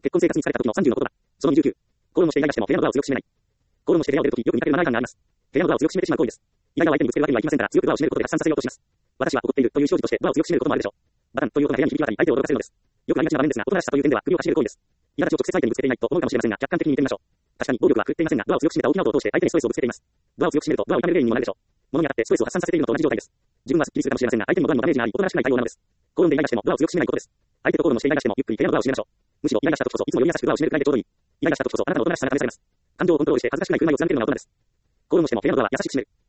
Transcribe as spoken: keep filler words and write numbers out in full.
結婚生活に疲れた時のさんじゅうの言葉。そのにじゅうきゅう。口論もしてイライラしても部屋のドアを強く閉めない。口論もして部屋を出る時よく見かけるマナー違反があります。部屋のドアを強く閉めてしまう行為です。イライラを相手にぶつけるわけにはいきませんから、強くドアを閉めることで発散させようとします。私は怒っているという表示としてドアを強く閉めることもあるでしょう。バタンという音が部屋に響き渡り相手を驚かせるのです。よくありがちな場面ですが、大人らしさという点では首をかしげる行為です。苛立ちを直接相手にぶつけていないと思うかもしれませんが、客観的に見てみましょう。確かに暴力は振るっていませんが、ドアを強く閉めた大きな音を通して相手にストレスをぶつけています。ドアを強く閉めるとドアを痛める原因にもなるでしょう。物に当たってストレスを発散させているのと同じ状態です。自分はスッキリするかもしれませんが、相手にもドアにもダメージがあり、大人らしくない対応なのです。口論でイライラしてもドアを強く閉めないことです。相手と口論もしてイライラしてもゆっくり部屋のドアを閉めましょう。むしろイライラした時こそいつもより優しくドアを閉めるくらいでちょうどいい。イライラした時こそあなたの大人らしさが試されます。感情をコントロールして恥ずかしくない工夫を極めているのが大人です。口論もしても部屋のドアは優しく閉める。